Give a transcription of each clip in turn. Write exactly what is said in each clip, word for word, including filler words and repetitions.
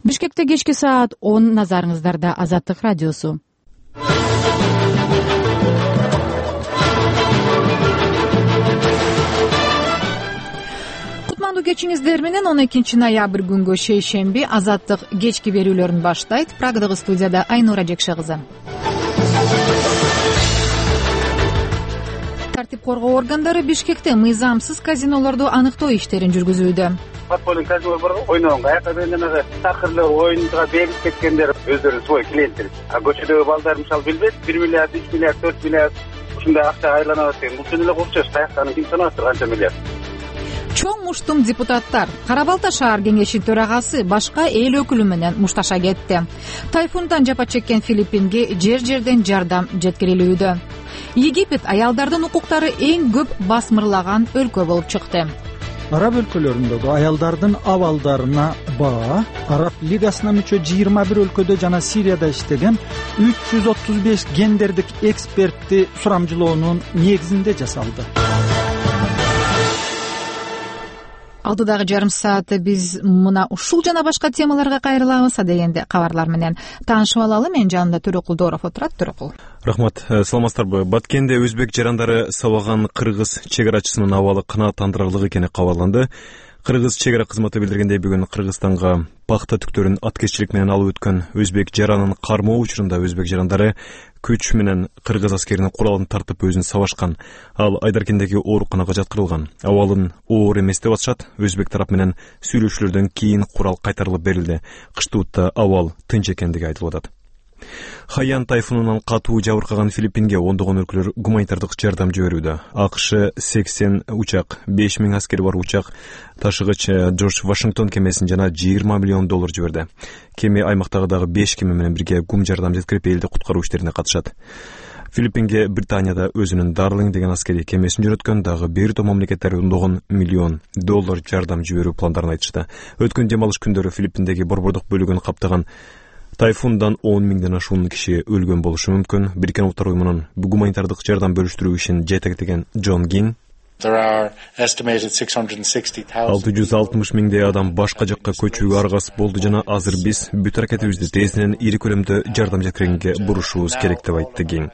Бишкекте кечки саат он, назарыңыздарда Азаттык радиосу. Кутмандуу кечиңиздер менен он экинчи ноябрь күнгө шейшемби Азаттык кечки берүүлөрүн баштайт. Прагадагы студияда Айнура Жекше кызы. Тартип коргоо органдары Бишкекте мыйзамсыз казинолорду аныктоо иштерин жүргүзүүдө. Подпольный казино бар, ойногонго аяка берген такырлар оюнга берип кеткендер өздөрүнүн свой клиенттер. А көчөдөгү балдар мисалы билбейт, бир миллиард, үч миллиард, төрт миллиард ушундай акча айланат экен. Бул чын эле окчош, каяктан ким санап атат канча миллиард. Чоң муштум депутаттар Кара Балта шаар кеңешинин төрагасы башка эл өкүлү менен мушташа кетти. Тайфундан жапа чеккен Филиппинге жер-жерден жардам жеткирилүүдө. Египет аялдардын укуктары эң көп басмырлаган өлкө болуп чыкты. Араб өлкөлөрүндөгү аялдардын абалдарына баа Араб лигасына мүчө жыйырма бир өлкөдө жана Сирияда иштеген үч жүз отуз беш гендердик экспертти сурамжылоонун негизинде жасалды. Алдыдагы жарым саатты биз мына ушул жана башка темаларга кайрылабыз. Дегенде кабарлар менен таанышып алалы. Мен жанында Төрөкул Дооров отурат. Төрөкул. Рахмат. Саламатсыздарбы? Баткенде өзбек жарандары сабаган кыргыз чегарачысынын абалы канааттандырарлык экени кабарланды. Кыргыз чегара кызматы билдиргендей, бүгүн Кыргызстанга пахта түктөрүн аткезчилик менен алып өткөн өзбек жаранын кармоо учурунда өзбек жарандары күч менен кыргыз аскеринин куралын тартып өзүн сабашкан. Ал Айдаркендеги ооруканага жаткырылган. Абалын оор эмес деп атышат. Өзбек тарап менен сүйлөшүүлөрдөн кийин курал кайтарылып берилди. Кыштыутта абал тынч экендиги айтылып атат. Хаян тайфунунан катуу жабыркаган Филиппинге ондогон өлкөлөр гуманитардык жардам жиберүүдө. АКШ сексен учак, беш миң аскери бар учак ташыгыч Джордж Вашингтон кемесин жана жыйырма миллион доллар жиберди. Кеме аймактагы дагы беш кеме менен бирге гум жардам жеткирип элди куткаруу иштерине катышат. Филиппинге Британияда өзүнүн Дарлинг деген аскери кемесин жөнөткөн дагы бир топ мамлекеттер ондогон миллион доллар жардам жиберүү пландарын айтышты. Өткөн дем алыш күндөрү Филиппиндеги борбордук бөлүгүн каптаган тайфундан он миңден ашуун киши өлгөн болушу мүмкүн. Бириккен Улуттар уюмунун гуманитардык жардам бөлүштүрүү ишин жетектеген Джон Гин алты жүз алтымыш миңдей адам башка жакка көчүүгө аргасыз болду жана азыр биз бүт аракетибизди тезинен ири көлөмдө жардам жеткиргенге бурушубуз керек деп айтты Гин.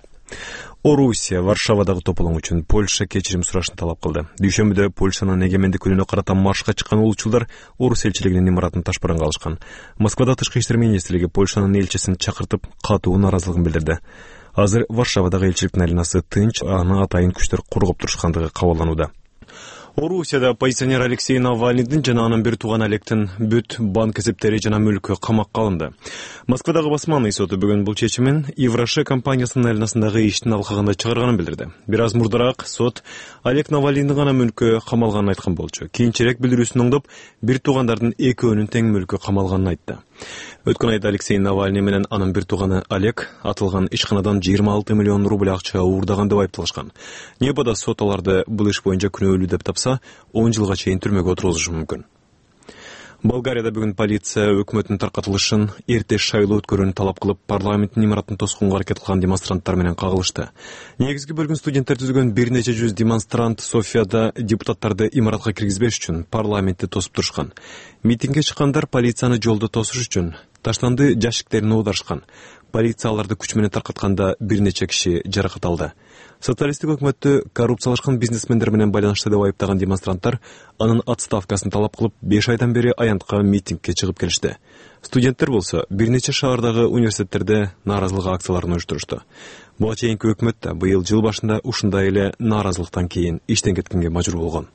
Орусия Варшавадагы тополоң үчүн Польша кечирим сурашын талап кылды. Дүйшөмбүдө Польшанын эгемендик күнүнө карата маршка чыккан улуучулдар Орус элчилигинин имаратын ташбаранга алышкан. Москвада тышкы иштер министрлиги Польшанын элчисин чакыртып катуу нааразылыгын билдирди. Азыр Варшавадагы элчиликтин айланасы тынч, аны атайын күчтөр кургоп турушкандыгы кабарланууда. Орусияда оппозиционер Алексей Навальныйдын жана анын бир тууган Олегтин бүт банк эсептери жана мүлкү камакка алынды. Москвадагы басманный соту бүгүн бул чечимин Ивраше компаниясынын айланасындагы иштин алкагында чыгарганын билдирди. Бир аз мурдараак сот Олег Навальныйдын гана мүлкү камалганын айткан болчу. Кийинчерээк билдирүүсүн оңдоп, бир туугандардын экөөнүн тең мүлкү камалганын айтты. Өткөн айда Алексей Навальный менен анын бир тууганы Олег атылган ишканадан жыйырма алты миллион рубль акча уурдаган деп айыпталышкан. Небада сот аларды бул иш боюнча күнөөлүү деп тапса, он жылга чейин түрмөгө отургузушу мүмкүн. Болгарияда бүгүн полиция өкмөттүн таркатылышын эрте шайлоо өткөрүүнү талап кылып, парламенттин имаратын тосконго аракет кылган демонстранттар менен кагылышты. Негизги бөлүгүн студенттер түзгөн бир нече жүз демонстрант Софияда депутаттарды имаратка киргизбеш үчүн парламентти тосуп турушкан. Митингге чыккандар полицияны жолдо тосуш үчүн таштанды жашиктерин оодарышкан. Полиция аларды күч менен таркатканда бир нече киши жаракат алды. Социалисттик өкмөттү коррупциялашкан бизнесмендер менен байланышты деп айыптаган демонстранттар анын отставкасын талап кылып, беш айдан бери аянтка митингге чыгып келишти. Студенттер болсо бир нече шаардагы университеттерде нааразылык акцияларын уюштурушту. Буга чейинки өкмөт да быйыл жыл башында ушундай эле нааразылыктан кийин иштен кеткенге мажбур болгон.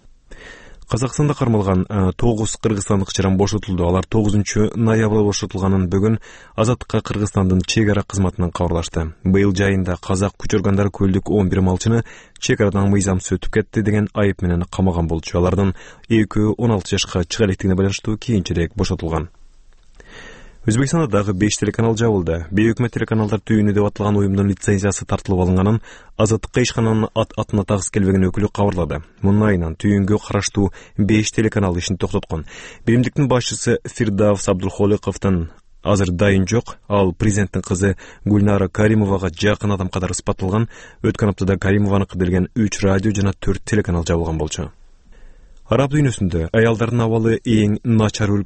Казакстанда кармалган тогуз кыргызстандык жаран бошотулду. Алар тогузунчу ноябрда бошотулганын бүгүн Азаттыкка Кыргызстандын чегара кызматынан кабарлашты. Быйыл жайында казак күч органдары көлдүк он бир малчыны чегарадан мыйзамсыз өтүп кетти деген айып менен камаган болчу. Алардын экөө он алты жашка чыга электигине байланыштуу кийинчерээк бошотулган. Өзбекстанда дагы беш телеканал жабылды. Бейөкмөт телеканалдар түйүнү деп аталган уюмдун лицензиясы тартылып алынганын Азаттыкка ишкананын ат атына тагыс келбеген өкүлү кабарлады. Мунун айынан түйүнгө караштуу беш телеканал ишин токтоткон. Биримдиктин башчысы Фирдавс Абдулхоликовдун азыр дайын жок. Ал президенттин кызы Гульнара Каримовага жакын адам катары ысбатталган. Өткөн аптада Каримованыкы делген үч радио жана төрт телеканал жабылган болчу. Араб дүйнөсүндө аялдардын абалы эң начар